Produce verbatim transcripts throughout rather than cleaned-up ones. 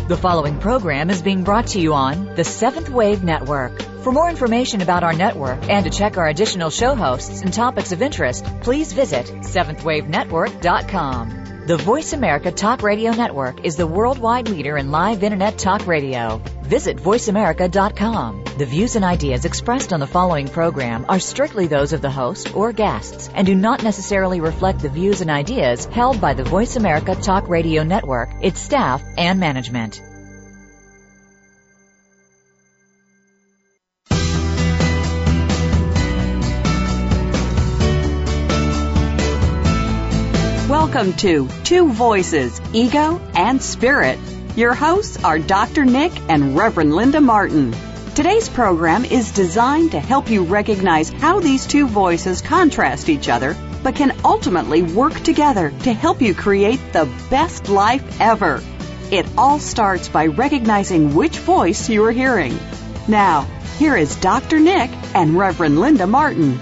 The following program is being brought to you on the Seventh Wave Network. For more information about our network and to check our additional show hosts and topics of interest, please visit seventh wave network dot com. The Voice America Talk Radio Network is the worldwide leader in live Internet talk radio. Visit voice america dot com. The views and ideas expressed on the following program are strictly those of the host or guests and do not necessarily reflect the views and ideas held by the Voice America Talk Radio Network, its staff, and management. Welcome to Two Voices, Ego and Spirit. Your hosts are Doctor Nick and Reverend Linda Martin. Today's program is designed to help you recognize how these two voices contrast each other, but can ultimately work together to help you create the best life ever. It all starts by recognizing which voice you are hearing. Now, here is Doctor Nick and Reverend Linda Martin.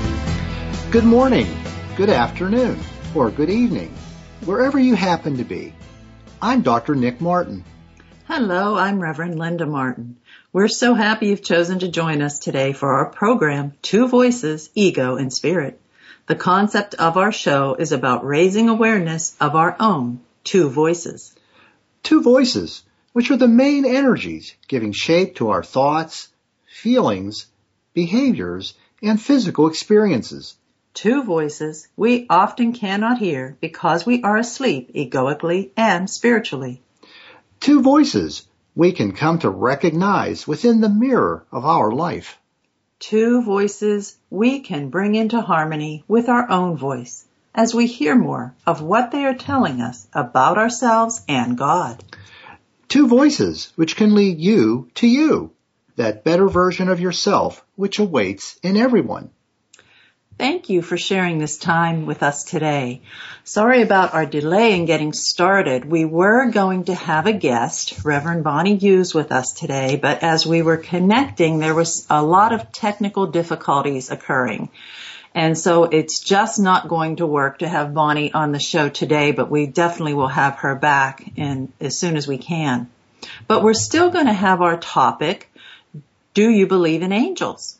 Good morning, good afternoon, or good evening, wherever you happen to be. I'm Doctor Nick Martin. Hello, I'm Reverend Linda Martin. We're so happy you've chosen to join us today for our program, Two Voices, Ego and Spirit. The concept of our show is about raising awareness of our own two voices. Two voices, which are the main energies giving shape to our thoughts, feelings, behaviors, and physical experiences. Two voices we often cannot hear because we are asleep egoically and spiritually. Two voices we can come to recognize within the mirror of our life. Two voices we can bring into harmony with our own voice as we hear more of what they are telling us about ourselves and God. Two voices which can lead you to you, that better version of yourself which awaits in everyone. Thank you for sharing this time with us today. Sorry about our delay in getting started. We were going to have a guest, Reverend Bonnie Hughes, with us today, but as we were connecting, there was a lot of technical difficulties occurring. And so it's just not going to work to have Bonnie on the show today, but we definitely will have her back in as soon as we can. But we're still going to have our topic, do you believe in angels?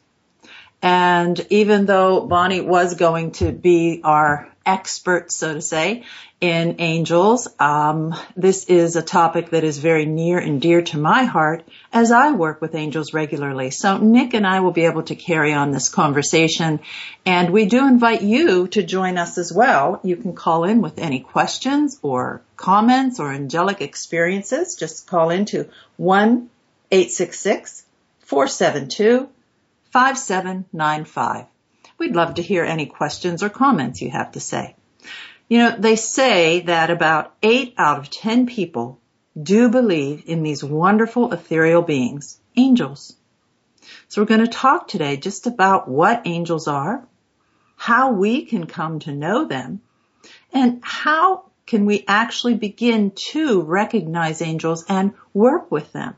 And even though Bonnie was going to be our expert, so to say, in angels, um, this is a topic that is very near and dear to my heart as I work with angels regularly. So Nick and I will be able to carry on this conversation, and we do invite you to join us as well. You can call in with any questions or comments or angelic experiences. Just call into one eight six six, four seven two, five seven nine five. We'd love to hear any questions or comments you have to say. You know, they say that about eight out of ten people do believe in these wonderful ethereal beings, angels. So we're going to talk today just about what angels are, how we can come to know them, and how can we actually begin to recognize angels and work with them.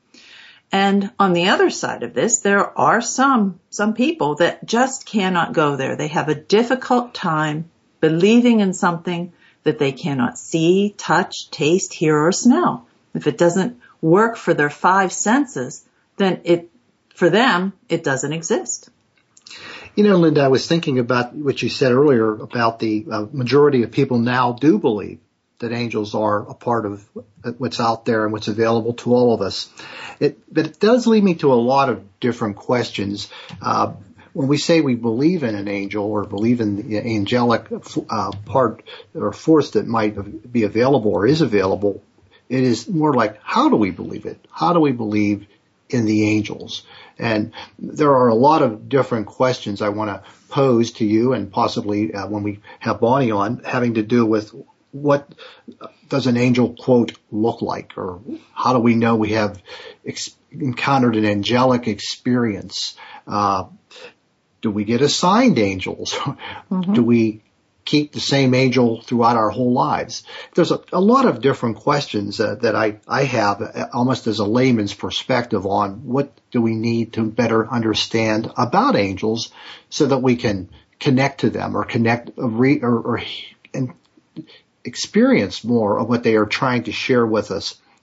And on the other side of this, there are some, some people that just cannot go there. They have a difficult time believing in something that they cannot see, touch, taste, hear, or smell. If it doesn't work for their five senses, then it, for them, it doesn't exist. You know, Linda, I was thinking about what you said earlier about the uh, majority of people now do believe that angels are a part of what's out there and what's available to all of us. It, but it does lead me to a lot of different questions. Uh, when we say we believe in an angel or believe in the angelic uh, part or force that might be available or is available, it is more like, how do we believe it? How do we believe in the angels? And there are a lot of different questions I want to pose to you and possibly uh, when we have Bonnie on, having to do with what does an angel, quote, look like? Or how do we know we have ex- encountered an angelic experience? Uh, do we get assigned angels? Mm-hmm. Do we keep the same angel throughout our whole lives? There's a, a lot of different questions uh, that I, I have uh, almost as a layman's perspective on what do we need to better understand about angels so that we can connect to them or connect or, re, or, or and experience more of what they are trying to share with us.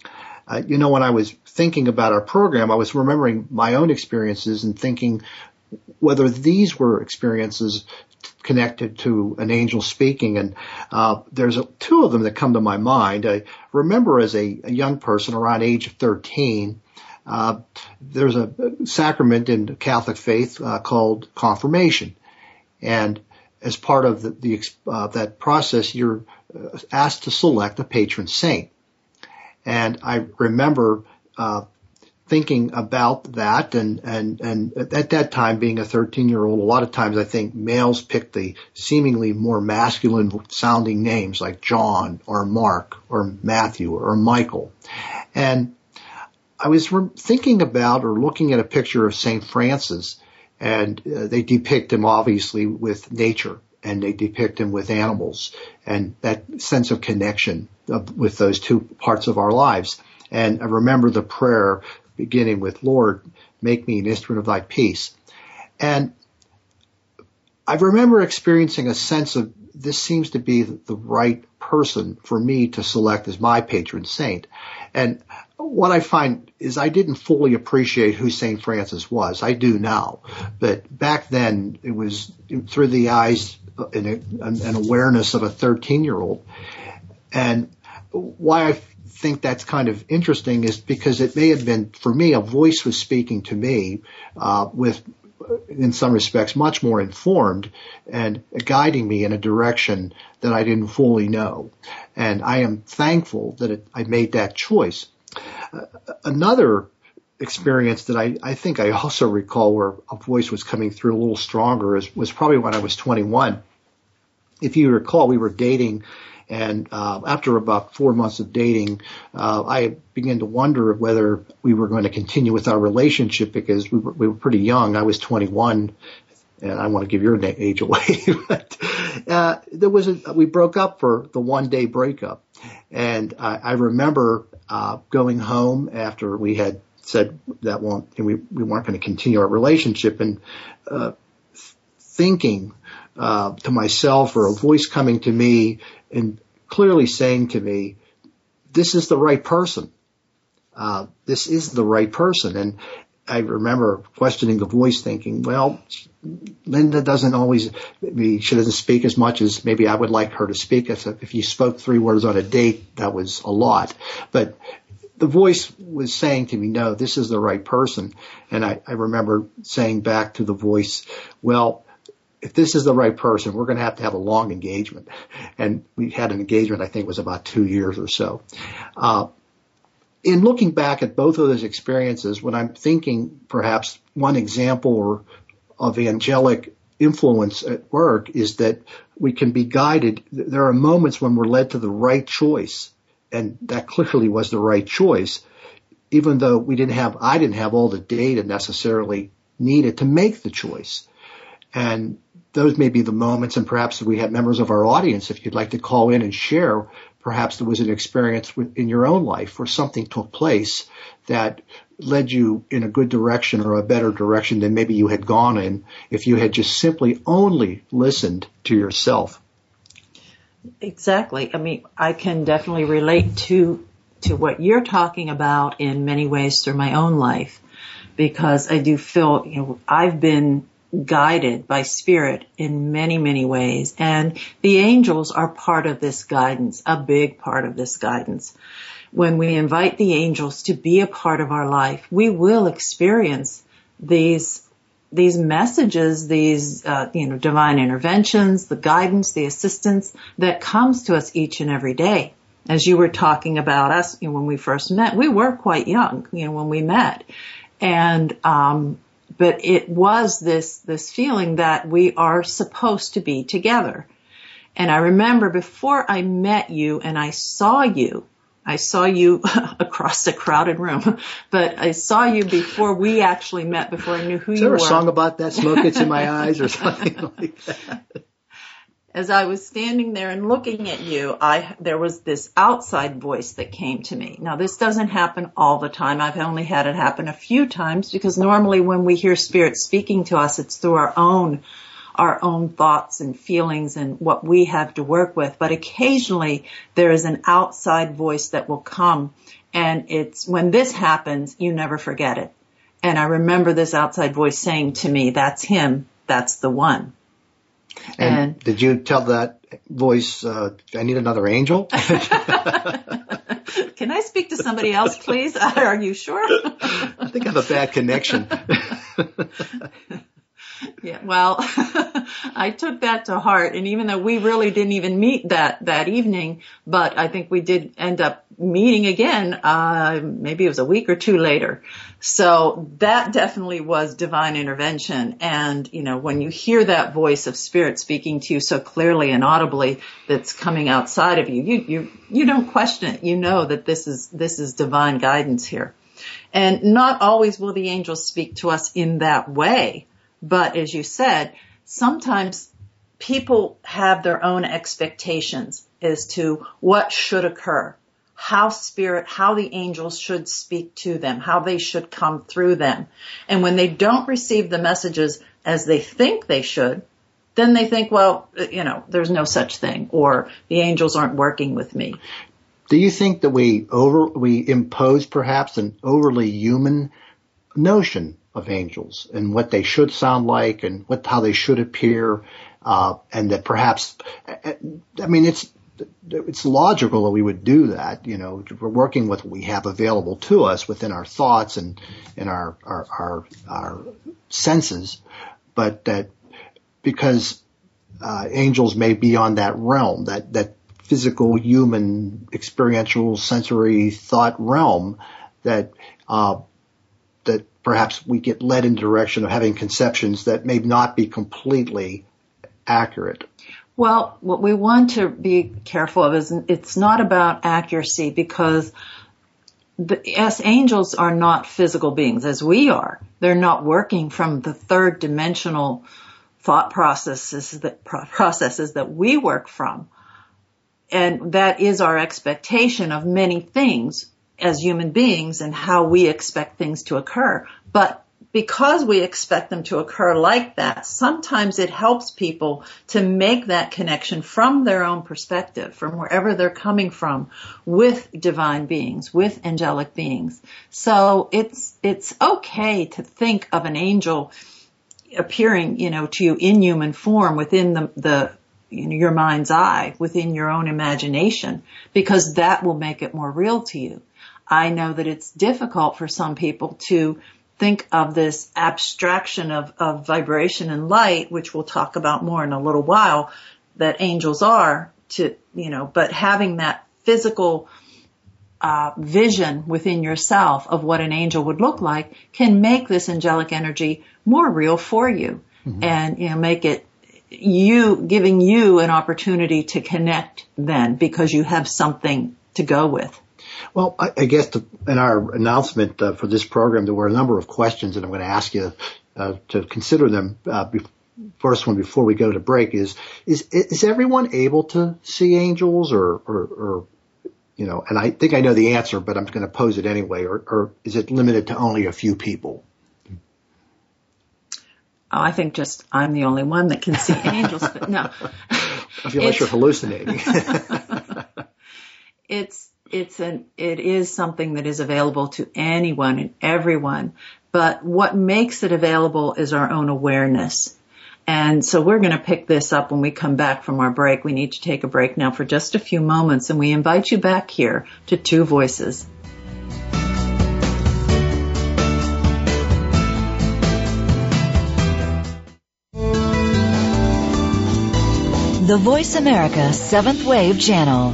Uh, you know, when I was thinking about our program, I was remembering my own experiences and thinking whether these were experiences connected to an angel speaking. And uh, there's a, two of them that come to my mind. I remember as a, a young person around age of thirteen, uh, there's a sacrament in the Catholic faith uh, called confirmation. And as part of the, the uh, that process, you're asked to select a patron saint. And I remember uh, thinking about that, and, and, and at that time, being a thirteen-year-old, a lot of times I think males pick the seemingly more masculine-sounding names like John or Mark or Matthew or Michael. And I was re- thinking about or looking at a picture of Saint Francis, and uh, they depict him obviously with nature, and they depict him with animals, and that sense of connection of, with those two parts of our lives. And I remember the prayer beginning with, Lord, make me an instrument of thy peace. And I remember experiencing a sense of this seems to be the right person for me to select as my patron saint. And what I find is I didn't fully appreciate who Saint Francis was. I do now. But back then, it was through the eyes and an awareness of a thirteen-year-old. And why I think that's kind of interesting is because it may have been, for me, a voice was speaking to me uh, with, in some respects, much more informed and guiding me in a direction that I didn't fully know. And I am thankful that it, I made that choice. Uh, another experience that I, I think I also recall where a voice was coming through a little stronger is, was probably when I was twenty-one. If you recall, we were dating, and uh, after about four months of dating, uh, I began to wonder whether we were going to continue with our relationship because we were, we were pretty young. I was twenty-one, and I want to give your age away. but uh, there was a, we broke up for the one-day breakup, and I, I remember uh, going home after we had said that won't, we we weren't going to continue our relationship, and uh, thinking uh, to myself, or a voice coming to me and clearly saying to me, this is the right person. Uh, this is the right person. And I remember questioning the voice, thinking, well, Linda doesn't always, maybe she doesn't speak as much as maybe I would like her to speak. If you spoke three words on a date, that was a lot. But the voice was saying to me, no, this is the right person. And I, I remember saying back to the voice, well, if this is the right person, we're going to have to have a long engagement. And we had an engagement, I think it was about two years or so. Uh, in looking back at both of those experiences, when I'm thinking perhaps one example or of angelic influence at work is that we can be guided. There are moments when we're led to the right choice, and that clearly was the right choice, even though we didn't have, I didn't have all the data necessarily needed to make the choice. And those may be the moments, and perhaps we have members of our audience, if you'd like to call in and share, perhaps there was an experience in your own life where something took place that led you in a good direction or a better direction than maybe you had gone in if you had just simply only listened to yourself. Exactly. I mean, I can definitely relate to to what you're talking about in many ways through my own life, because I do feel, you know, I've been guided by spirit in many, many ways. And the angels are part of this guidance, a big part of this guidance. When we invite the angels to be a part of our life, we will experience these, these messages, these, uh, you know, divine interventions, the guidance, the assistance that comes to us each and every day. As you were talking about us, you know, when we first met, we were quite young, you know, when we met. And, um, But it was this, this feeling that we are supposed to be together. And I remember before I met you and I saw you, I saw you across a crowded room, but I saw you before we actually met, before I knew who Is you were. Is there a song about that, Smoke Gets in My Eyes or something like that? As I was standing there and looking at you, I, there was this outside voice that came to me. Now, this doesn't happen all the time. I've only had it happen a few times because normally when we hear spirit speaking to us, it's through our own, our own thoughts and feelings and what we have to work with. But occasionally there is an outside voice that will come, and it's when this happens, you never forget it. And I remember this outside voice saying to me, that's him, that's the one. And, and did you tell that voice, uh, I need another angel? Can I speak to somebody else, please? Are you sure? I think I have a bad connection. Yeah, well, I took that to heart, and even though we really didn't even meet that that evening, but I think we did end up meeting again, uh, maybe it was a week or two later. So that definitely was divine intervention. And, you know, when you hear that voice of spirit speaking to you so clearly and audibly that's coming outside of you, you, you, you don't question it. You know that this is, this is divine guidance here. And not always will the angels speak to us in that way. But as you said, sometimes people have their own expectations as to what should occur, how spirit, how the angels should speak to them, how they should come through them. And when they don't receive the messages as they think they should, then they think, well, you know, there's no such thing, or the angels aren't working with me. Do you think that we over we impose perhaps an overly human notion of angels and what they should sound like and what how they should appear, uh, and that perhaps, I mean, it's it's logical that we would do that. You know, we're working with what we have available to us within our thoughts and and our our our, our senses, but that because uh, angels may be on that realm, that that physical, human, experiential, sensory thought realm, that uh, that perhaps we get led in the direction of having conceptions that may not be completely accurate. Well, what we want to be careful of is it's not about accuracy, because the, as angels are not physical beings as we are. They're not working from the third dimensional thought processes that processes that we work from. And that is our expectation of many things as human beings and how we expect things to occur. But because we expect them to occur like that, sometimes it helps people to make that connection from their own perspective, from wherever they're coming from, with divine beings, with angelic beings. So it's it's okay to think of an angel appearing, you know, to you in human form within the the you know, your mind's eye, within your own imagination, because that will make it more real to you. I know that it's difficult for some people to think of this abstraction of, of vibration and light, which we'll talk about more in a little while, that angels are, to, you know, but having that physical uh, vision within yourself of what an angel would look like can make this angelic energy more real for you. Mm-hmm. And, you know, make it you, giving you an opportunity to connect then, because you have something to go with. Well, I, I guess the, in our announcement uh, for this program, there were a number of questions, and I'm going to ask you uh, to consider them. Uh, be, first one before we go to break is, is is everyone able to see angels, or, or, or you know, and I think I know the answer, but I'm going to pose it anyway, or, or is it limited to only a few people? Oh, I think just I'm the only one that can see angels, but no. I feel like you're hallucinating. it's It's an, it is something that is available to anyone and everyone. But what makes it available is our own awareness. And so we're going to pick this up when we come back from our break. We need to take a break now for just a few moments, and we invite you back here to Two Voices. The Voice America Seventh Wave Channel.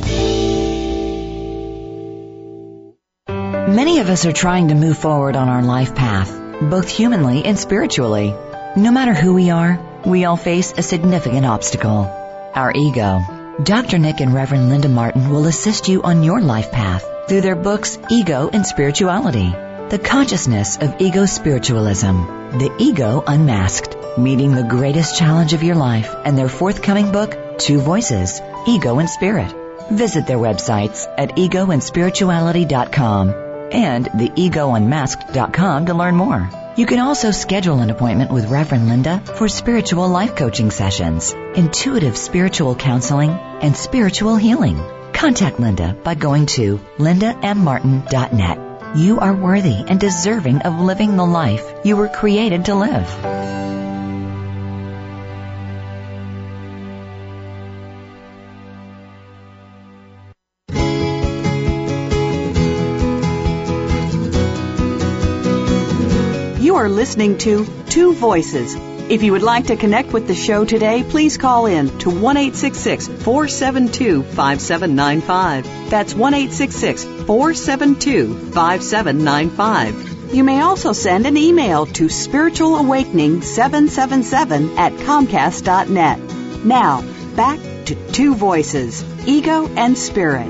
Many of us are trying to move forward on our life path, both humanly and spiritually. No matter who we are, we all face a significant obstacle: our ego. Doctor Nick and Reverend Linda Martin will assist you on your life path through their books Ego and Spirituality, The Consciousness of Ego Spiritualism, The Ego Unmasked, Meeting the Greatest Challenge of Your Life, and their forthcoming book, Two Voices, Ego and Spirit. Visit their websites at ego and spirituality dot com and the ego unmasked dot com to learn more. You can also schedule an appointment with Reverend Linda for spiritual life coaching sessions, intuitive spiritual counseling, and spiritual healing. Contact Linda by going to linda m martin dot net. You are worthy and deserving of living the life you were created to live. You are listening to Two Voices. If you would like to connect with the show today, please call in to one eight six six, four seven two, five seven nine five. That's one eight six six, four seven two, five seven nine five. You may also send an email to spiritual awakening seven seven seven at comcast dot net. Now, back to Two Voices, Ego and Spirit.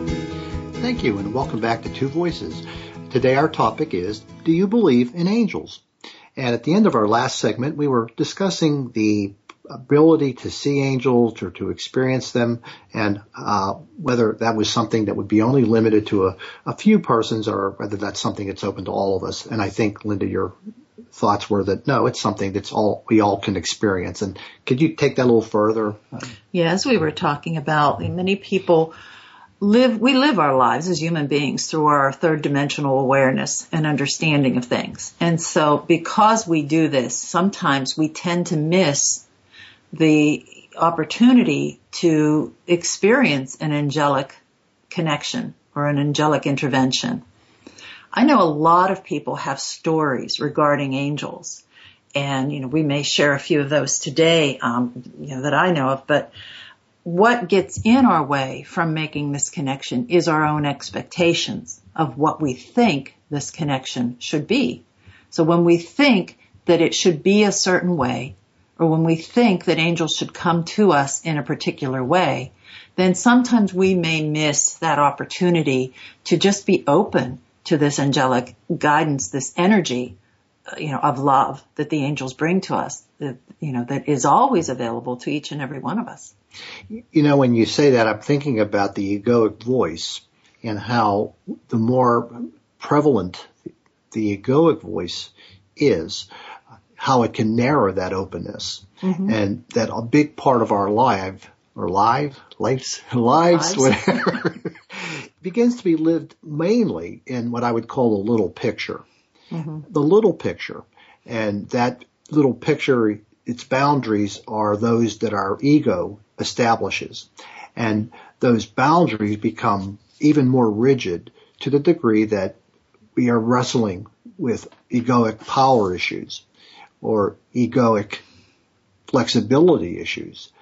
Thank you, and welcome back to Two Voices. Today our topic is, do you believe in angels? And at the end of our last segment, we were discussing the ability to see angels or to experience them, and uh, whether that was something that would be only limited to a, a few persons, or whether that's something that's open to all of us. And I think, Linda, your thoughts were that no, it's something that's all we all can experience. And could you take that a little further? Yes, we were talking about many people live, we live our lives as human beings through our third dimensional awareness and understanding of things. And so because we do this, sometimes we tend to miss the opportunity to experience an angelic connection or an angelic intervention. I know a lot of people have stories regarding angels, and, you know, we may share a few of those today, um, you know, that I know of, but what gets in our way from making this connection is our own expectations of what we think this connection should be. So when we think that it should be a certain way, or when we think that angels should come to us in a particular way, then sometimes we may miss that opportunity to just be open to this angelic guidance, this energy, you know, of love that the angels bring to us, that, you know, that is always available to each and every one of us. You know, when you say that, I'm thinking about the egoic voice and how the more prevalent the egoic voice is, how it can narrow that openness. Mm-hmm. And that a big part of our life, or life, lives, lives, lives. whatever, begins to be lived mainly in what I would call the little picture. Mm-hmm. The little picture. And that little picture, its boundaries are those that our ego establishes. And those boundaries become even more rigid to the degree that we are wrestling with egoic power issues or egoic flexibility issues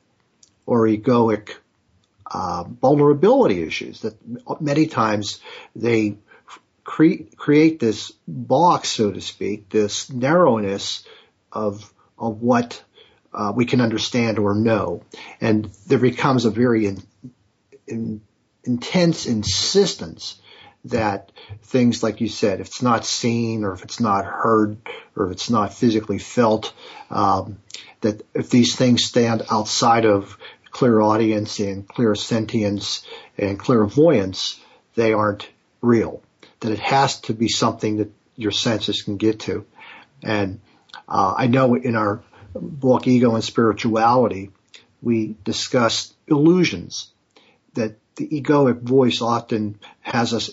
or egoic uh, vulnerability issues that many times they cre- create this box, so to speak, this narrowness of of what uh, we can understand or know. And there becomes a very in, in, intense insistence that things, like you said, if it's not seen or if it's not heard or if it's not physically felt, um, that if these things stand outside of clairaudience and clairsentience and clairvoyance, they aren't real. That it has to be something that your senses can get to. And uh, I know in our book, Ego and Spirituality, we discussed illusions that the egoic voice often has us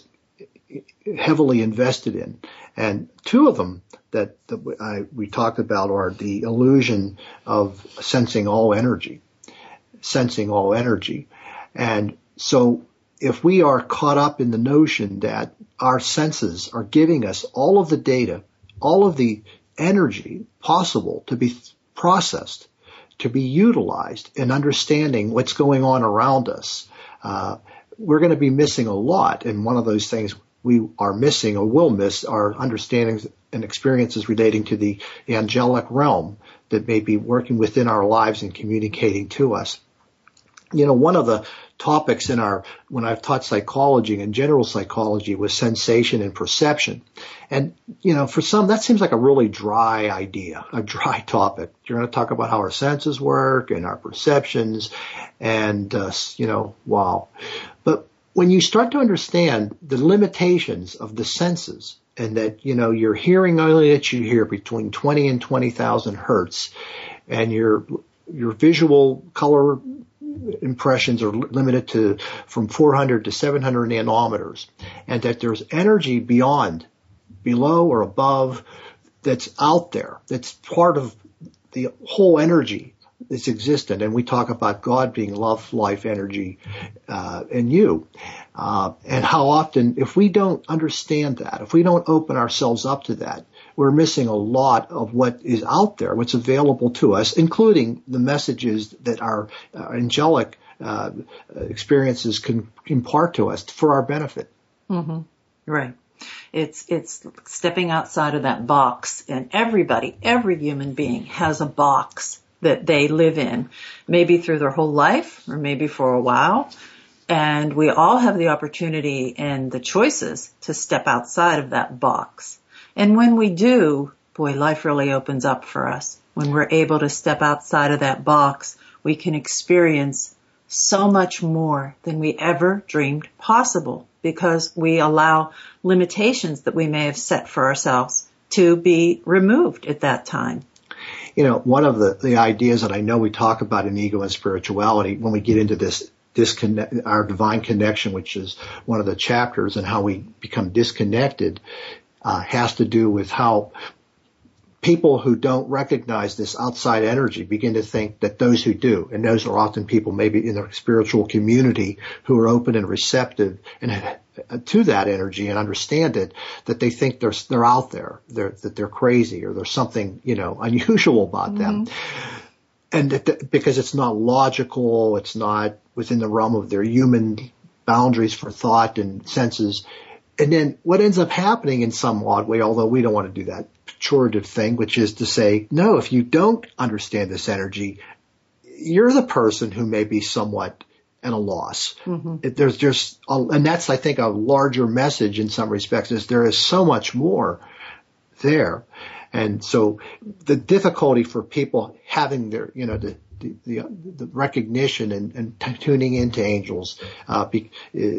heavily invested in. And two of them that, that I, we talked about are the illusion of sensing all energy, sensing all energy. And so if we are caught up in the notion that our senses are giving us all of the data, all of the energy possible to be processed, to be utilized in understanding what's going on around us, uh, we're going to be missing a lot. And one of those things we are missing or will miss are understandings and experiences relating to the angelic realm that may be working within our lives and communicating to us. You know, one of the topics in our, when I've taught psychology and general psychology, was sensation and perception. And, you know, for some, that seems like a really dry idea, a dry topic. You're going to talk about how our senses work and our perceptions and, uh, you know, wow. But when you start to understand the limitations of the senses and that, you know, your hearing only that you hear between twenty and twenty thousand hertz, and your your visual color impressions are limited to from four hundred to seven hundred nanometers, and that there's energy beyond, below or above, that's out there, that's part of the whole energy that's existent. And we talk about God being love, life, energy, uh, and you. Uh, and how often, if we don't understand that, if we don't open ourselves up to that, we're missing a lot of what is out there, what's available to us, including the messages that our uh, angelic uh, experiences can impart to us for our benefit. Mm-hmm. Right. It's it's stepping outside of that box, and everybody, every human being has a box that they live in, maybe through their whole life or maybe for a while. And we all have the opportunity and the choices to step outside of that box. And when we do, boy, life really opens up for us. When we're able to step outside of that box, we can experience so much more than we ever dreamed possible, because we allow limitations that we may have set for ourselves to be removed at that time. You know, one of the, the ideas that I know we talk about in ego and spirituality when we get into this disconnect, our divine connection, which is one of the chapters, and how we become disconnected, uh, has to do with how people who don't recognize this outside energy begin to think that those who do, and those are often people maybe in their spiritual community who are open and receptive and to that energy and understand it, that they think they're they're out there, they're, that they're crazy, or there's something, you know, unusual about mm-hmm. them, and that the, because it's not logical, it's not within the realm of their human boundaries for thought and senses. And then what ends up happening in some odd way, although we don't want to do that pejorative thing, which is to say, no, if you don't understand this energy, you're the person who may be somewhat at a loss. Mm-hmm. It, there's just, a, and that's, I think, a larger message in some respects, is there is so much more there. And so the difficulty for people having their, you know, the, the, the, the recognition and, and t- tuning into angels, uh, be,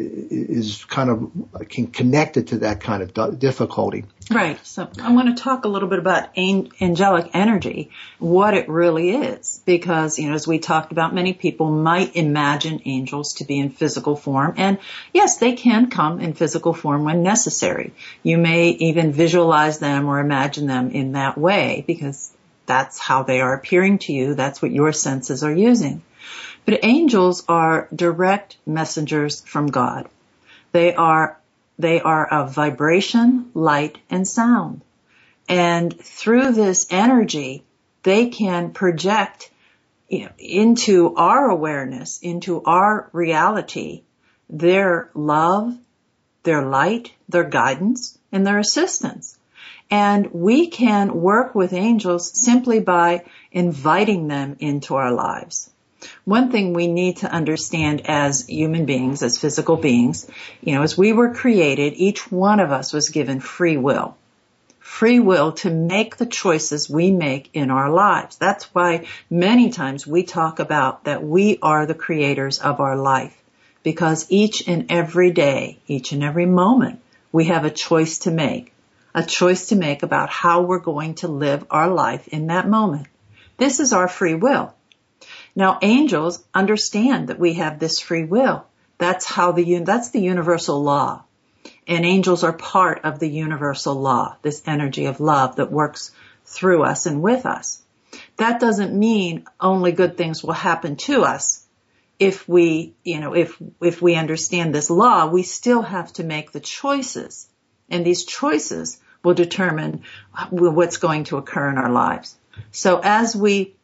is kind of can connected to that kind of d- difficulty. Right. So I want to talk a little bit about an- angelic energy, what it really is, because, you know, as we talked about, many people might imagine angels to be in physical form. And yes, they can come in physical form when necessary. You may even visualize them or imagine them in that way, because that's how they are appearing to you. That's what your senses are using. But angels are direct messengers from God. They are, they are of vibration, light, and sound. And through this energy, they can project, you know, into our awareness, into our reality, their love, their light, their guidance, and their assistance. And we can work with angels simply by inviting them into our lives. One thing we need to understand as human beings, as physical beings, you know, as we were created, each one of us was given free will. Free will to make the choices we make in our lives. That's why many times we talk about that we are the creators of our life. Because each and every day, each and every moment, we have a choice to make. A choice to make about how we're going to live our life in that moment. This is our free will. Now, angels understand that we have this free will. That's how the, that's the universal law. And angels are part of the universal law, this energy of love that works through us and with us. That doesn't mean only good things will happen to us. If we, you know, if, if we understand this law, we still have to make the choices. And these choices will determine what's going to occur in our lives. So as we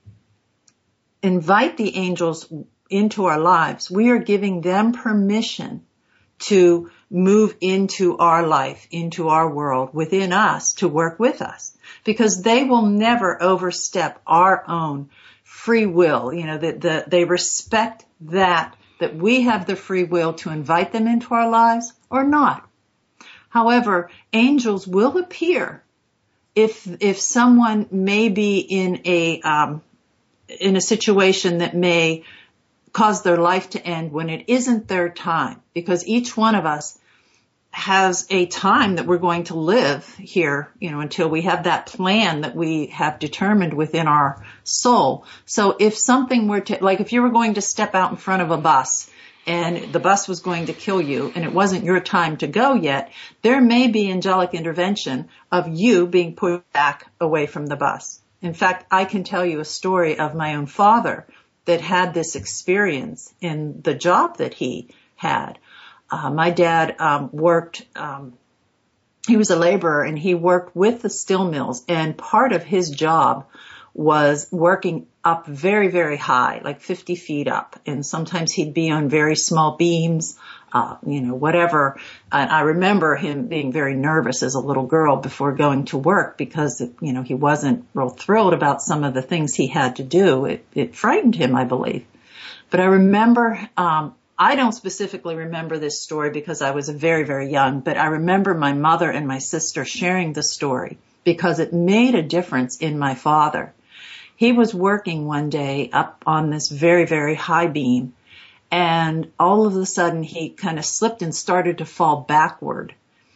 invite the angels into our lives, we are giving them permission to move into our life, into our world, within us, to work with us. Because they will never overstep our own free will. You know, that the, they respect that, that we have the free will to invite them into our lives or not. However, angels will appear if if someone may be in a um, in a situation that may cause their life to end when it isn't their time, because each one of us has a time that we're going to live here, you know, until we have that plan that we have determined within our soul. So if something were to, like if you were going to step out in front of a bus and the bus was going to kill you and it wasn't your time to go yet, there may be angelic intervention of you being pushed back away from the bus. In fact, I can tell you a story of my own father that had this experience in the job that he had. Uh, my dad um, worked, um, he was a laborer and he worked with the steel mills, and part of his job was working up very, very high, like fifty feet up. And sometimes he'd be on very small beams, uh, you know, whatever. And I remember him being very nervous as a little girl before going to work because, you know, he wasn't real thrilled about some of the things he had to do. It, it frightened him, I believe. But I remember, um, I don't specifically remember this story because I was very, very young, but I remember my mother and my sister sharing the story because it made a difference in my father. He was working one day up on this very, very high beam, and all of a sudden he kind of slipped and started to fall backward.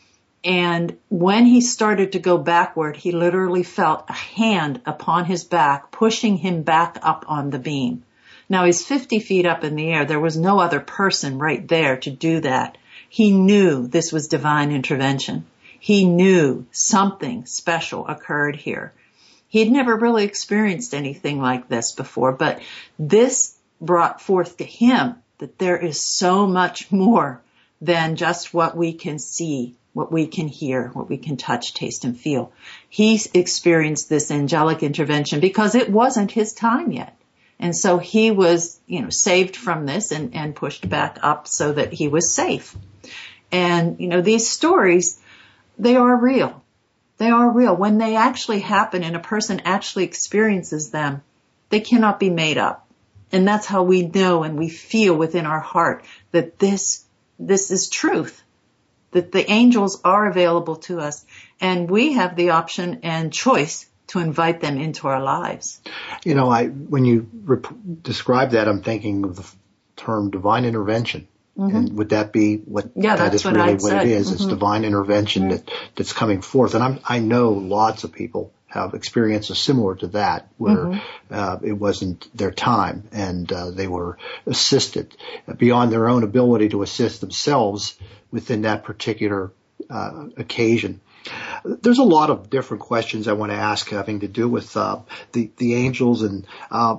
And when he started to go backward, he literally felt a hand upon his back pushing him back up on the beam. Now he's fifty feet up in the air. There was no other person right there to do that. He knew this was divine intervention. He knew something special occurred here. He'd never really experienced anything like this before, but this brought forth to him that there is so much more than just what we can see, what we can hear, what we can touch, taste, and feel. He experienced this angelic intervention because it wasn't his time yet. And so he was, you know, saved from this and, and pushed back up so that he was safe. And, you know, these stories, they are real. They are real. When they actually happen and a person actually experiences them, they cannot be made up. And that's how we know and we feel within our heart that this, this is truth, that the angels are available to us and we have the option and choice to invite them into our lives. You know, I when you rep- describe that, I'm thinking of the term divine intervention. Mm-hmm. And would that be what yeah, that is what really I'd what said. it is? Mm-hmm. It's divine intervention mm-hmm. that, that's coming forth. And I'm, I know lots of people have experiences similar to that where mm-hmm. uh, it wasn't their time and uh, they were assisted beyond their own ability to assist themselves within that particular uh, occasion. There's a lot of different questions I want to ask having to do with uh, the, the angels. And uh,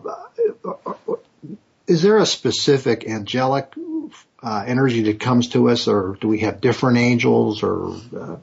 is there a specific angelic uh, energy that comes to us, or do we have different angels? Or uh...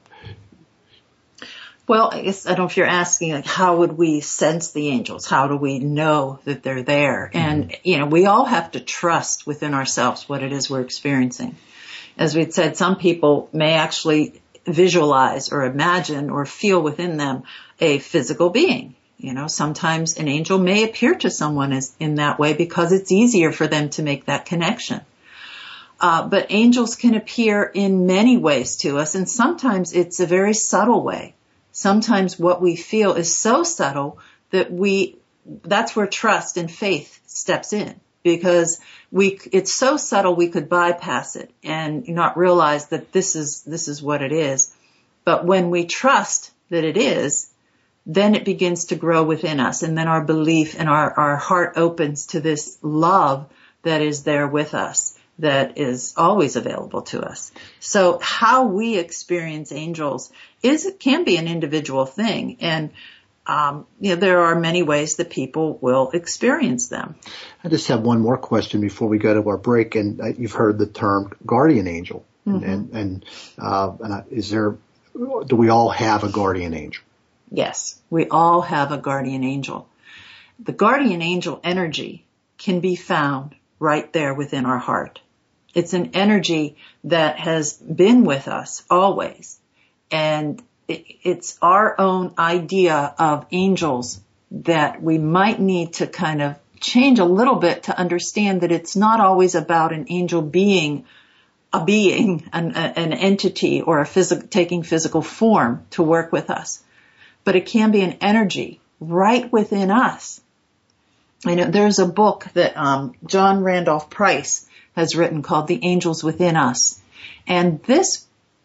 Well, I guess I don't know if you're asking, like, how would we sense the angels? How do we know that they're there? Mm-hmm. And, you know, we all have to trust within ourselves what it is we're experiencing. As we'd said, some people may actually visualize or imagine or feel within them a physical being. You know, sometimes an angel may appear to someone as in that way because it's easier for them to make that connection. Uh, but angels can appear in many ways to us, and sometimes it's a very subtle way. Sometimes what we feel is so subtle that we, that's where trust and faith steps in. Because we, it's so subtle we could bypass it and not realize that this is, this is what it is. But when we trust that it is, then it begins to grow within us. And then our belief and our, our heart opens to this love that is there with us, that is always available to us. So how we experience angels is, it can be an individual thing. And Um, you know, there are many ways that people will experience them. I just have one more question before we go to our break. And uh, you've heard the term guardian angel. Mm-hmm. And, and, uh, and is there, do we all have a guardian angel? Yes, we all have a guardian angel. The guardian angel energy can be found right there within our heart. It's an energy that has been with us always. And it's our own idea of angels that we might need to kind of change a little bit to understand that it's not always about an angel being a being, an, an entity, or a physical, taking physical form to work with us. But it can be an energy right within us. I know there's a book that um, John Randolph Price has written called The Angels Within Us. And this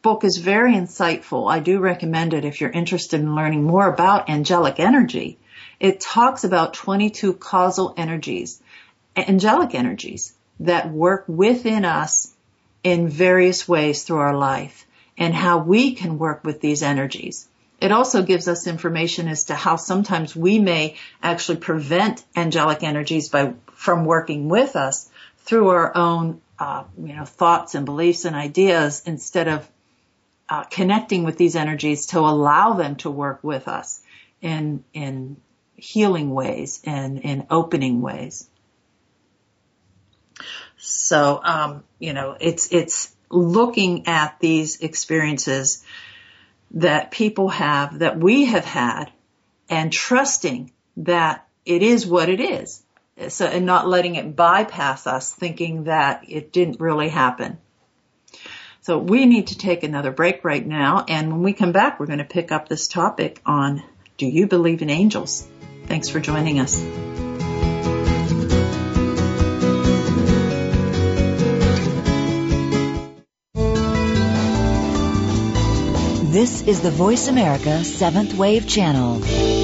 book is very insightful. I do recommend it if you're interested in learning more about angelic energy. It talks about twenty-two causal energies, angelic energies, that work within us in various ways through our life, and how we can work with these energies. It also gives us information as to how sometimes we may actually prevent angelic energies by from working with us through our own uh, you know, thoughts and beliefs and ideas, instead of uh, connecting with these energies to allow them to work with us in in healing ways and in opening ways. So, um, you know, it's it's looking at these experiences that people have, that we have had, and trusting that it is what it is. So, and not letting it bypass us, thinking that it didn't really happen. So we need to take another break right now, and when we come back, we're going to pick up this topic on, do you believe in angels? Thanks for joining us. This is the Voice America Seventh Wave Channel.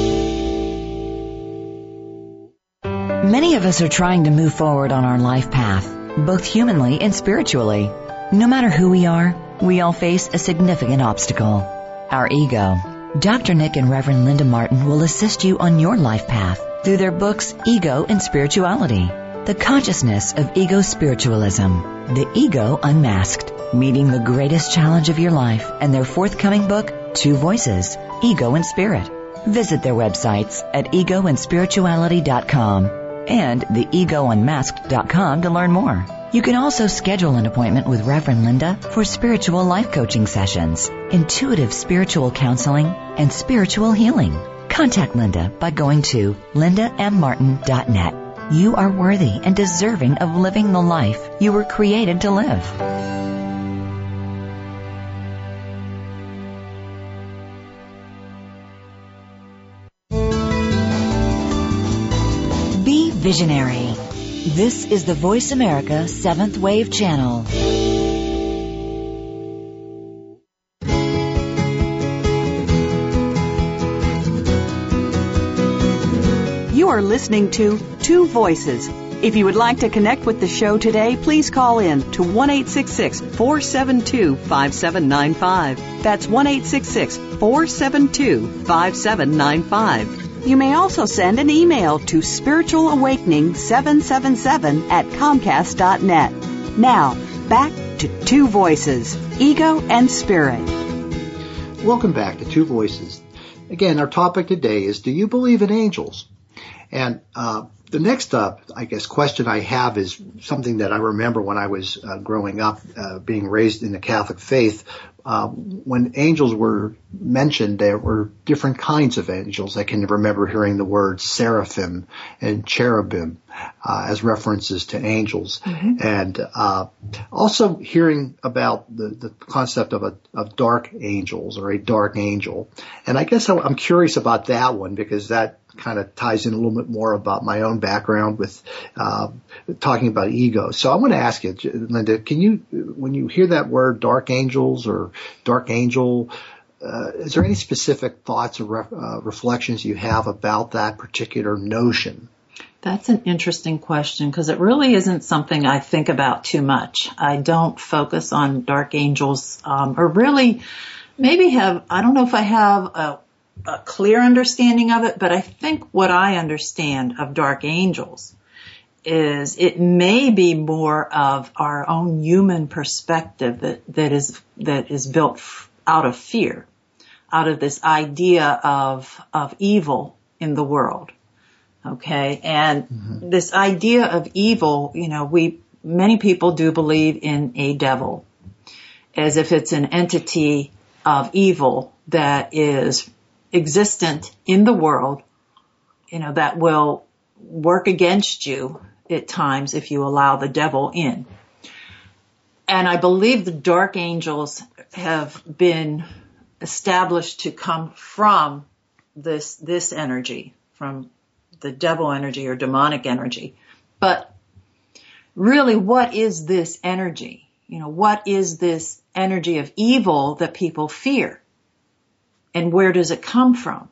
Many of us are trying to move forward on our life path, both humanly and spiritually. No matter who we are, we all face a significant obstacle: our ego. Doctor Nick and Reverend Linda Martin will assist you on your life path through their books, Ego and Spirituality, The Consciousness of Ego Spiritualism, The Ego Unmasked, Meeting the Greatest Challenge of Your Life, and their forthcoming book, Two Voices, Ego and Spirit. Visit their websites at ego and spirituality dot com and the ego unmasked dot com to learn more. You can also schedule an appointment with Reverend Linda for spiritual life coaching sessions, intuitive spiritual counseling, and spiritual healing. Contact Linda by going to linda m martin dot net. You are worthy and deserving of living the life you were created to live. Be visionary. This is the Voice America Seventh Wave Channel. You are listening to Two Voices. If you would like to connect with the show today, please call in to one eight six six, four seven two, five seven nine five. That's one eight six six, four seven two, five seven nine five. You may also send an email to spiritual awakening seven seven seven at comcast dot net. Now, back to Two Voices, Ego and Spirit. Welcome back to Two Voices. Again, our topic today is, do you believe in angels? And uh, the next, uh, I guess, question I have is something that I remember when I was uh, growing up, uh, being raised in the Catholic faith. Uh, when angels were mentioned, there were different kinds of angels. I can remember hearing the words seraphim and cherubim uh, as references to angels, mm-hmm. and uh, also hearing about the, the concept of a of dark angels or a dark angel. And I guess I'm curious about that one, because that kind of ties in a little bit more about my own background with uh, talking about ego. So I want to ask you, Linda, can you, when you hear that word dark angels or dark angel, uh, is there any specific thoughts or re- uh, reflections you have about that particular notion? That's an interesting question, because it really isn't something I think about too much. I don't focus on dark angels, um, or really maybe have, I don't know if I have a a clear understanding of it, but I think what I understand of dark angels is it may be more of our own human perspective that, that is, that is built f- out of fear, out of this idea of, of evil in the world. Okay. And mm-hmm. this idea of evil, you know, we, many people do believe in a devil as if it's an entity of evil that is existent in the world, you know, that will work against you at times if you allow the devil in. And I believe the dark angels have been established to come from this, this energy, from the devil energy or demonic energy. But really, what is this energy? You know, what is this energy of evil that people fear. And where does it come from?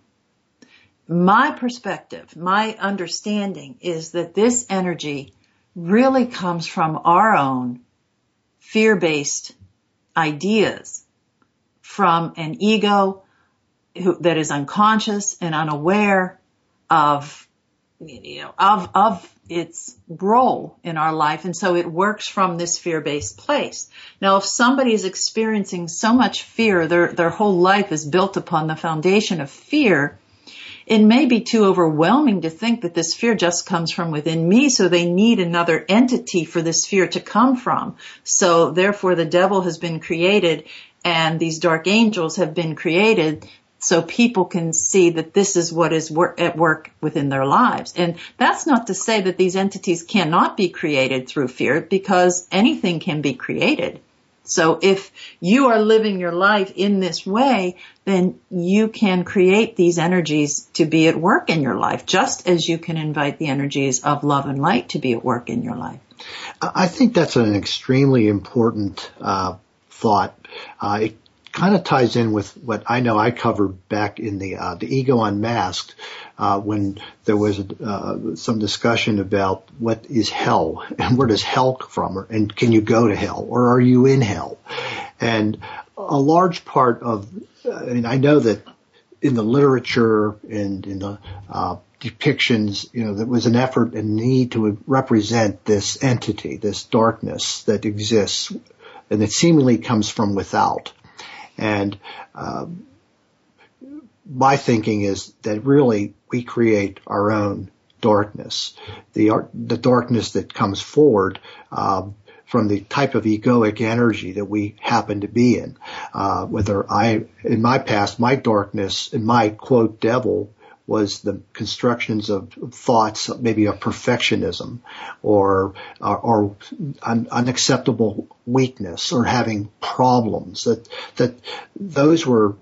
My perspective, my understanding is that this energy really comes from our own fear-based ideas, from an ego who, that is unconscious and unaware of, you know, of, of its role in our life. And so it works from this fear-based place. Now, if somebody is experiencing so much fear, their, their whole life is built upon the foundation of fear, it may be too overwhelming to think that this fear just comes from within me, so they need another entity for this fear to come from. So therefore the devil has been created and these dark angels have been created so people can see that this is what is wor- at work within their lives. And that's not to say that these entities cannot be created through fear, because anything can be created. So if you are living your life in this way, then you can create these energies to be at work in your life, just as you can invite the energies of love and light to be at work in your life. I think that's an extremely important uh, thought. Uh, it kind of ties in with what I know I covered back in the uh, the Ego Unmasked, uh, when there was uh, some discussion about what is hell and where does hell come from, and can you go to hell, or are you in hell? And a large part of, I mean, I know that in the literature and in the uh, depictions, you know, there was an effort and need to represent this entity, this darkness that exists, and that seemingly comes from without. And uh, my thinking is that really we create our own darkness, the the darkness that comes forward um, from the type of egoic energy that we happen to be in. Uh, whether I, in my past, my darkness and my quote devil was the constructions of thoughts, maybe of perfectionism, or or, or un, unacceptable weakness, or having problems. That that those were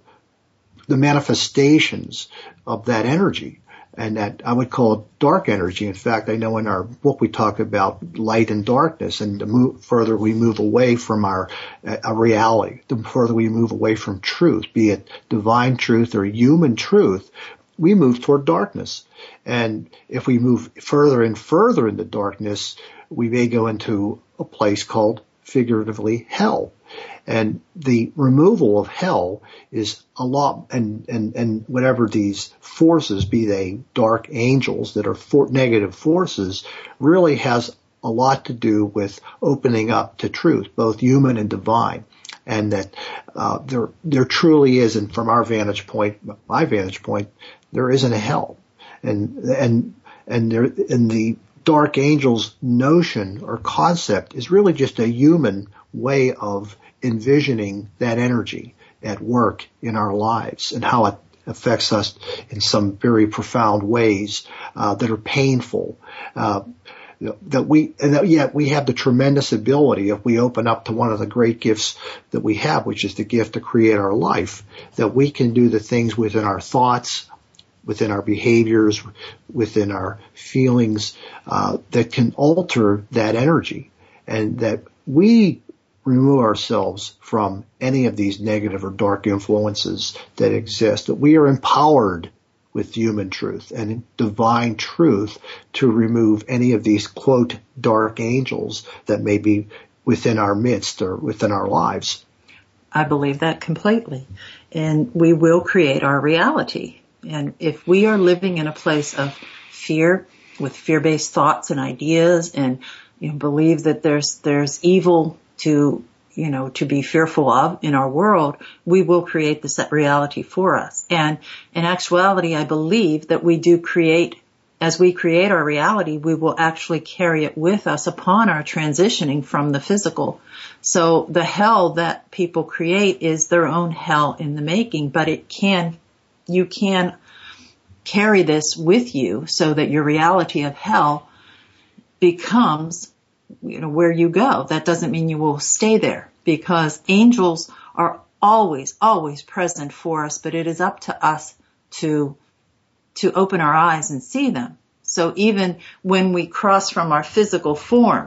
the manifestations of that energy, and that I would call it dark energy. In fact, I know in our book we talk about light and darkness, and the move, further we move away from our uh, reality, the further we move away from truth, be it divine truth or human truth, we move toward darkness. And if we move further and further into darkness, we may go into a place called, figuratively, hell. And the removal of hell is a lot, and, and, and whatever these forces, be they dark angels that are for, negative forces, really has a lot to do with opening up to truth, both human and divine. And that uh, there there truly is, and from our vantage point, my vantage point, there isn't a hell, and and and there and the dark angels notion or concept is really just a human way of envisioning that energy at work in our lives and how it affects us in some very profound ways uh, that are painful. Uh, that we, and that yet we have the tremendous ability, if we open up to one of the great gifts that we have, which is the gift to create our life, that we can do the things within our thoughts, within our behaviors, within our feelings, uh, that can alter that energy, and that we remove ourselves from any of these negative or dark influences that exist, that we are empowered with human truth and divine truth to remove any of these, quote, dark angels that may be within our midst or within our lives. I believe that completely. And we will create our reality. And if we are living in a place of fear, with fear-based thoughts and ideas, and you know, believe that there's there's evil to you know, to be fearful of in our world, we will create this reality for us. And in actuality, I believe that we do create, as we create our reality, we will actually carry it with us upon our transitioning from the physical. So the hell that people create is their own hell in the making, but it can, you can carry this with you so that your reality of hell becomes, you know, where you go. That doesn't mean you will stay there, because angels are always, always present for us, but it is up to us to, to open our eyes and see them. So even when we cross from our physical form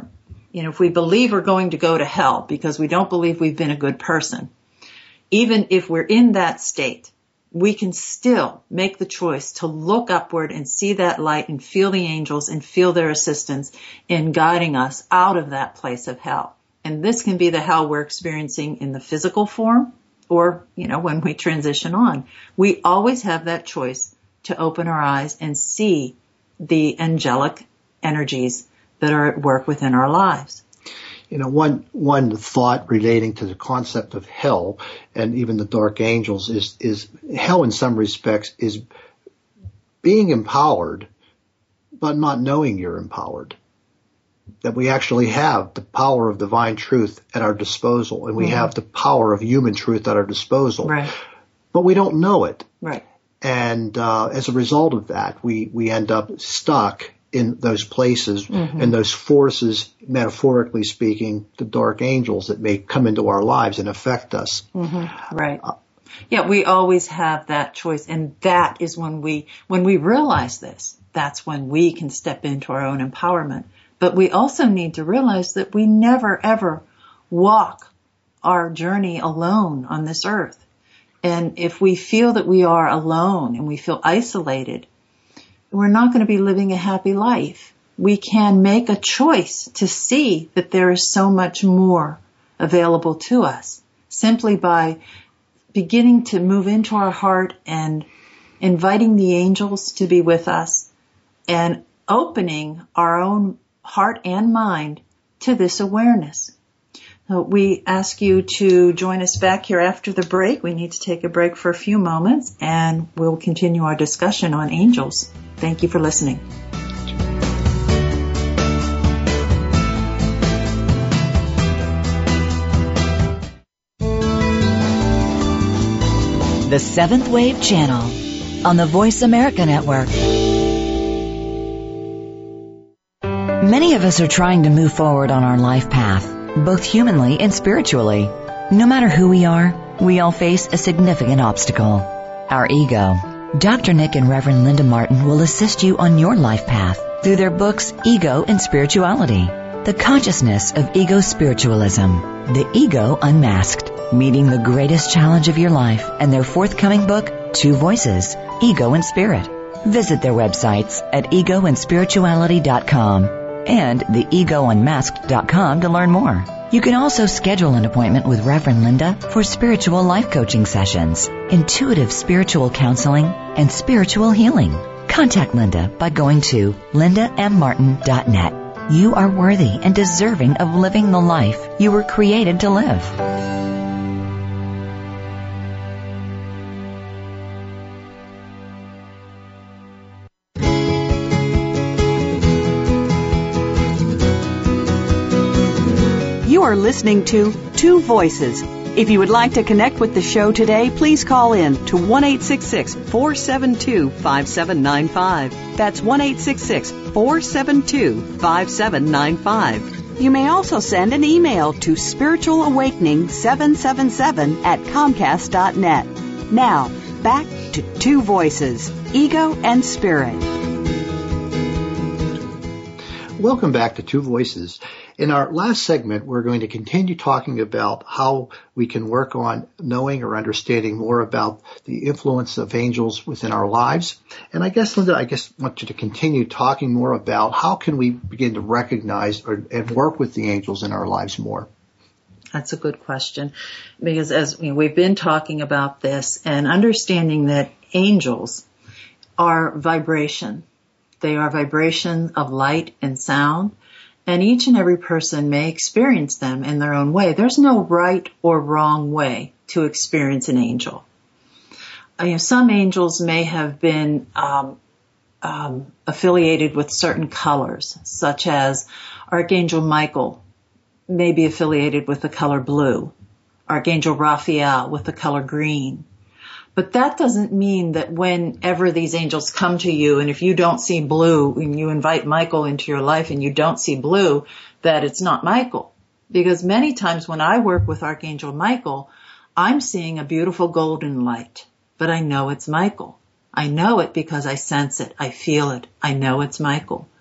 you know, if we believe we're going to go to hell because we don't believe we've been a good person, even if we're in that state, we can still make the choice to look upward and see that light and feel the angels and feel their assistance in guiding us out of that place of hell. And this can be the hell we're experiencing in the physical form or, you know, when we transition on. We always have that choice to open our eyes and see the angelic energies that are at work within our lives. You know, one one thought relating to the concept of hell and even the dark angels is is hell in some respects is being empowered, but not knowing you're empowered. That we actually have the power of divine truth at our disposal, and we mm-hmm. have the power of human truth at our disposal. Right. But we don't know it. Right. And uh, as a result of that, we, we end up stuck in those places mm-hmm. and those forces, metaphorically speaking, the dark angels that may come into our lives and affect us. Mm-hmm. Right. Uh, yeah, we always have that choice. And that is when we, when we realize this, that's when we can step into our own empowerment. But we also need to realize that we never, ever walk our journey alone on this earth. And if we feel that we are alone and we feel isolated, we're not going to be living a happy life. We can make a choice to see that there is so much more available to us simply by beginning to move into our heart and inviting the angels to be with us and opening our own heart and mind to this awareness. So we ask you to join us back here after the break. We need to take a break for a few moments and we'll continue our discussion on angels. Thank you for listening. The Seventh Wave Channel on the Voice America Network. Many of us are trying to move forward on our life path, both humanly and spiritually. No matter who we are, we all face a significant obstacle, our ego. Doctor Nick and Reverend Linda Martin will assist you on your life path through their books Ego and Spirituality, The Consciousness of Ego Spiritualism, The Ego Unmasked, Meeting the Greatest Challenge of Your Life, and their forthcoming book, Two Voices, Ego and Spirit. Visit their websites at ego and spirituality dot com and the ego unmasked dot com to learn more. You can also schedule an appointment with Reverend Linda for spiritual life coaching sessions, intuitive spiritual counseling, and spiritual healing. Contact Linda by going to linda m martin dot net. You are worthy and deserving of living the life you were created to live. You are listening to Two Voices. If you would like to connect with the show today, please call in to one eight six six, four seven two, five seven nine five. That's one eight six six, four seven two, five seven nine five. You may also send an email to spiritual awakening seven seven seven at comcast dot net. Now, back to Two Voices, Ego and Spirit. Welcome back to Two Voices. In our last segment, we're going to continue talking about how we can work on knowing or understanding more about the influence of angels within our lives. And I guess, Linda, I guess I want you to continue talking more about how can we begin to recognize or, and work with the angels in our lives more. That's a good question, because as you know, we've been talking about this and understanding that angels are vibration. They are vibration of light and sound. And each and every person may experience them in their own way. There's no right or wrong way to experience an angel. You know, some angels may have been um, um, affiliated with certain colors, such as Archangel Michael may be affiliated with the color blue, Archangel Raphael with the color green. But that doesn't mean that whenever these angels come to you, and if you don't see blue, and you invite Michael into your life and you don't see blue, that it's not Michael. Because many times when I work with Archangel Michael, I'm seeing a beautiful golden light, but I know it's Michael. I know it because I sense it, I feel it, I know it's Michael.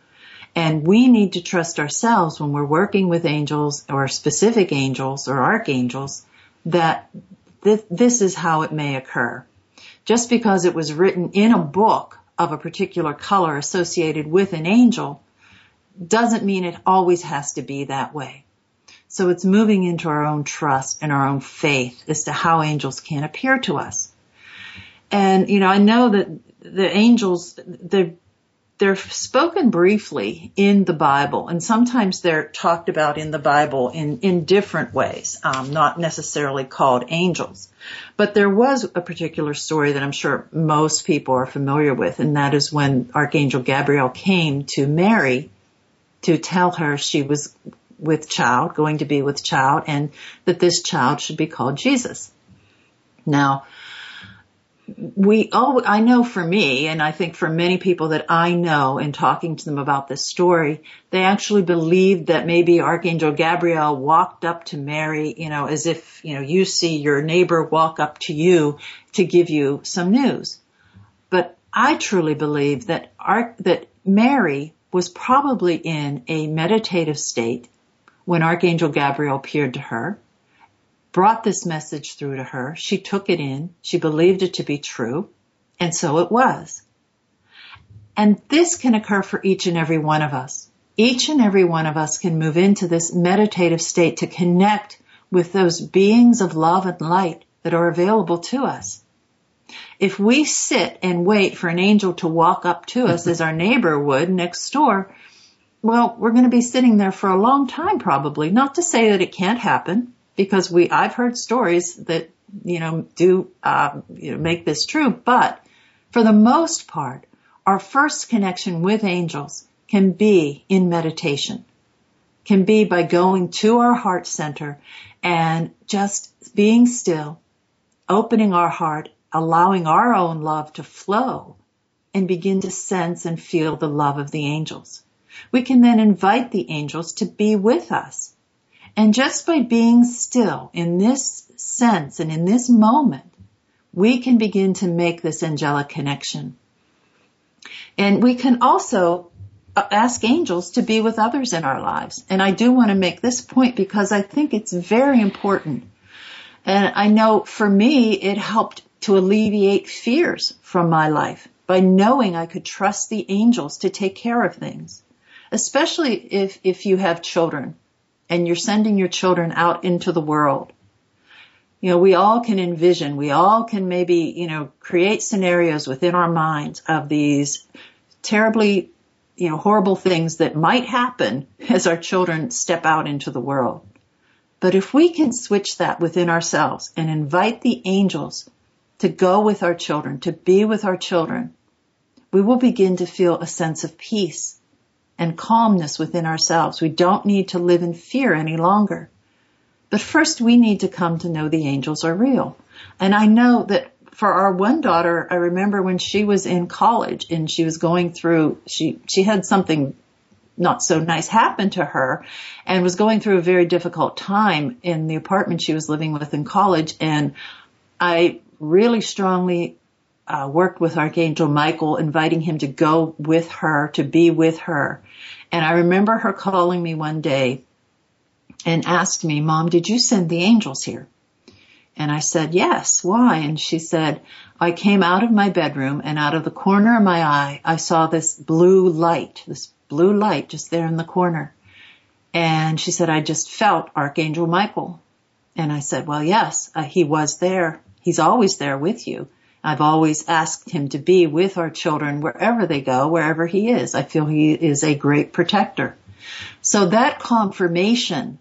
And we need to trust ourselves when we're working with angels or specific angels or archangels that th- this is how it may occur. Just because it was written in a book of a particular color associated with an angel doesn't mean it always has to be that way. So it's moving into our own trust and our own faith as to how angels can appear to us. And, you know, I know that the angels, they're, they're spoken briefly in the Bible, and sometimes they're talked about in the Bible in, in different ways, um, not necessarily called angels. But there was a particular story that I'm sure most people are familiar with, and that is when Archangel Gabriel came to Mary to tell her she was with child, going to be with child, and that this child should be called Jesus. Now, we all, I know for me, and I think for many people that I know in talking to them about this story, they actually believed that maybe Archangel Gabriel walked up to Mary, you know, as if, you know, you see your neighbor walk up to you to give you some news. But I truly believe that Ar- that Mary was probably in a meditative state when Archangel Gabriel appeared to her, brought this message through to her. She took it in. She believed it to be true. And so it was. And this can occur for each and every one of us. Each and every one of us can move into this meditative state to connect with those beings of love and light that are available to us. If we sit and wait for an angel to walk up to us as our neighbor would next door, well, we're going to be sitting there for a long time probably. Not to say that it can't happen, because we I've heard stories that, you know, do uh, you know, make this true. But for the most part, our first connection with angels can be in meditation, can be by going to our heart center and just being still, opening our heart, allowing our own love to flow, and begin to sense and feel the love of the angels. We can then invite the angels to be with us. And just by being still in this sense and in this moment, we can begin to make this angelic connection. And we can also ask angels to be with others in our lives. And I do want to make this point because I think it's very important. And I know for me, it helped to alleviate fears from my life by knowing I could trust the angels to take care of things, especially if, if you have children and you're sending your children out into the world. You know, we all can envision, we all can maybe, you know, create scenarios within our minds of these terribly, you know, horrible things that might happen as our children step out into the world. But if we can switch that within ourselves and invite the angels to go with our children, to be with our children, we will begin to feel a sense of peace and calmness within ourselves. We don't need to live in fear any longer. But first we need to come to know the angels are real. And I know that for our one daughter, I remember when she was in college and she was going through, she, she had something not so nice happen to her and was going through a very difficult time in the apartment she was living with in college. And I really strongly uh, worked with Archangel Michael, inviting him to go with her, to be with her. And I remember her calling me one day and asked me, "Mom, did you send the angels here?" And I said, "Yes." "Why?" And she said, "I came out of my bedroom and out of the corner of my eye, I saw this blue light, this blue light just there in the corner." And she said, "I just felt Archangel Michael." And I said, "Well, yes, uh, he was there. He's always there with you. I've always asked him to be with our children wherever they go, wherever he is. I feel he is a great protector." So that confirmation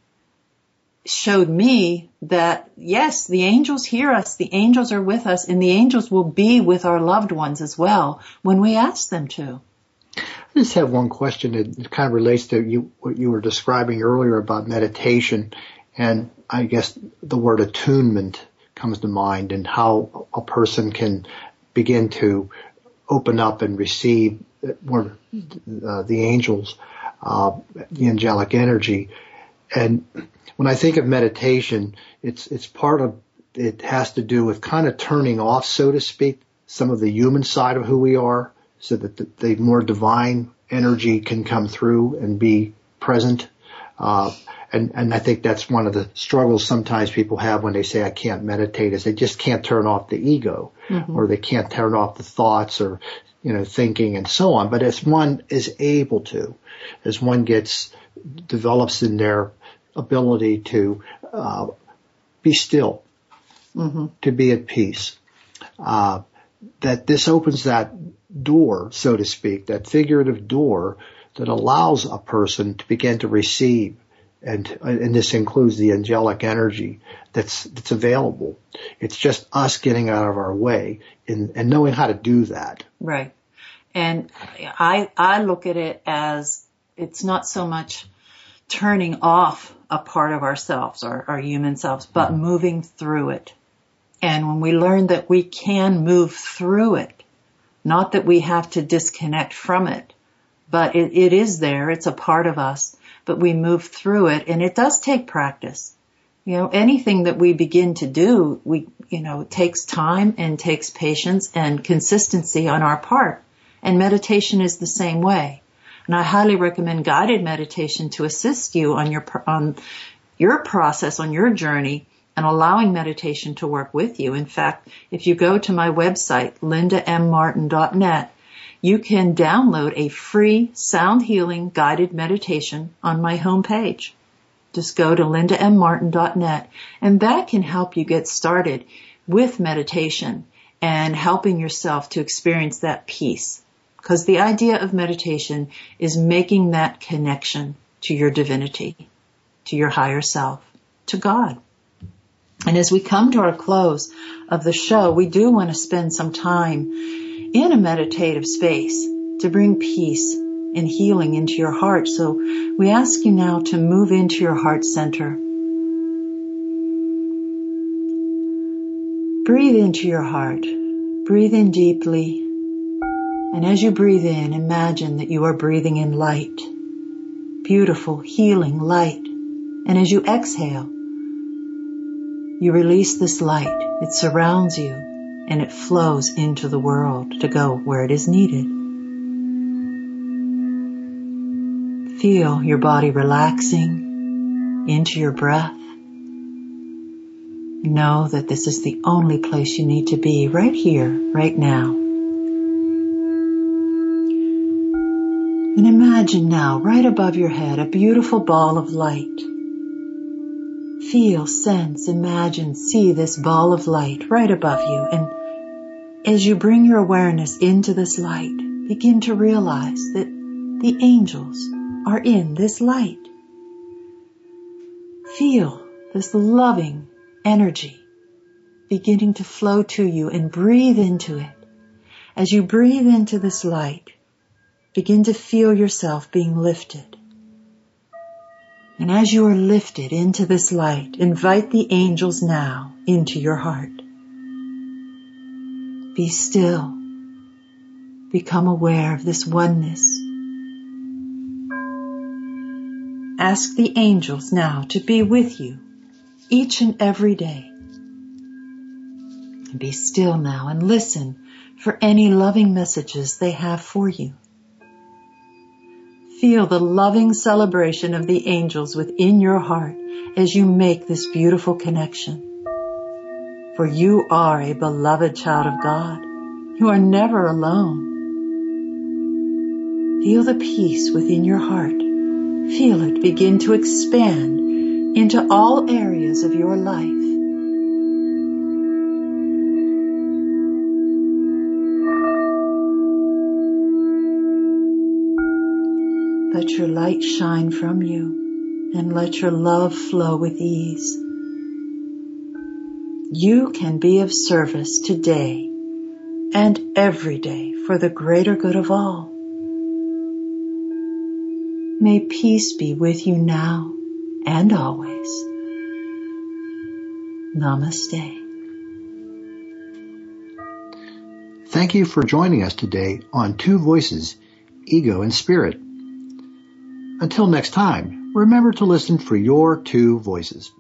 showed me that, yes, the angels hear us, the angels are with us, and the angels will be with our loved ones as well when we ask them to. I just have one question that kind of relates to you, what you were describing earlier about meditation, and I guess the word attunement comes to mind, and how a person can begin to open up and receive more, uh, the angels, uh, the angelic energy. And when I think of meditation, it's it's part of, it has to do with kind of turning off, so to speak, some of the human side of who we are, so that the, the more divine energy can come through and be present. Uh, and, and I think that's one of the struggles sometimes people have when they say, I can't meditate, is they just can't turn off the ego, mm-hmm. or they can't turn off the thoughts or, you know, thinking and so on. But as one is able to, as one gets, develops in their ability to, uh, be still, mm-hmm. to be at peace, uh, that this opens that door, so to speak, that figurative door that allows a person to begin to receive, and and this includes the angelic energy that's that's available. It's just us getting out of our way and, and knowing how to do that. Right. And I I look at it as it's not so much turning off a part of ourselves, our, our human selves, but mm-hmm. moving through it. And when we learn that we can move through it, not that we have to disconnect from it, but it, it is there. It's a part of us, but we move through it, and it does take practice. You know, anything that we begin to do, we, you know, it takes time and takes patience and consistency on our part. And meditation is the same way. And I highly recommend guided meditation to assist you on your, on your process, on your journey, and allowing meditation to work with you. In fact, if you go to my website, linda m martin dot net, you can download a free sound healing guided meditation on my homepage. Just go to linda m martin dot net, and that can help you get started with meditation and helping yourself to experience that peace. Because the idea of meditation is making that connection to your divinity, to your higher self, to God. And as we come to our close of the show, we do want to spend some time in a meditative space to bring peace and healing into your heart. So we ask you now to move into your heart center. Breathe into your heart. Breathe in deeply. And as you breathe in, imagine that you are breathing in light. Beautiful, healing light. And as you exhale, you release this light. It surrounds you and it flows into the world to go where it is needed. Feel your body relaxing into your breath. Know that this is the only place you need to be, right here, right now. And imagine now, right above your head, a beautiful ball of light. Feel, sense, imagine, see this ball of light right above you. And as you bring your awareness into this light, begin to realize that the angels are in this light. Feel this loving energy beginning to flow to you, and breathe into it. As you breathe into this light, begin to feel yourself being lifted. And as you are lifted into this light, invite the angels now into your heart. Be still. Become aware of this oneness. Ask the angels now to be with you each and every day. And be still now and listen for any loving messages they have for you. Feel the loving celebration of the angels within your heart as you make this beautiful connection. For you are a beloved child of God. You are never alone. Feel the peace within your heart. Feel it begin to expand into all areas of your life. Let your light shine from you, and let your love flow with ease. You can be of service today and every day for the greater good of all. May peace be with you now and always. Namaste. Thank you for joining us today on Two Voices, Ego and Spirit. Until next time, remember to listen for your two voices.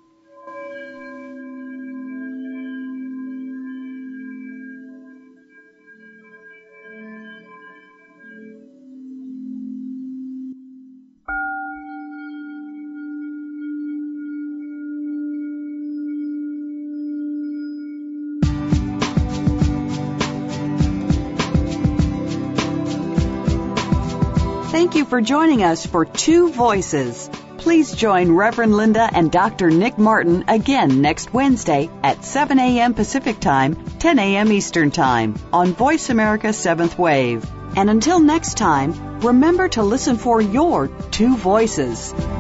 Thank you for joining us for Two Voices. Please join Reverend Linda and Doctor Nick Martin again next Wednesday at seven a.m. Pacific Time, ten a.m. Eastern Time on Voice America Seventh Wave. And until next time, remember to listen for your two voices.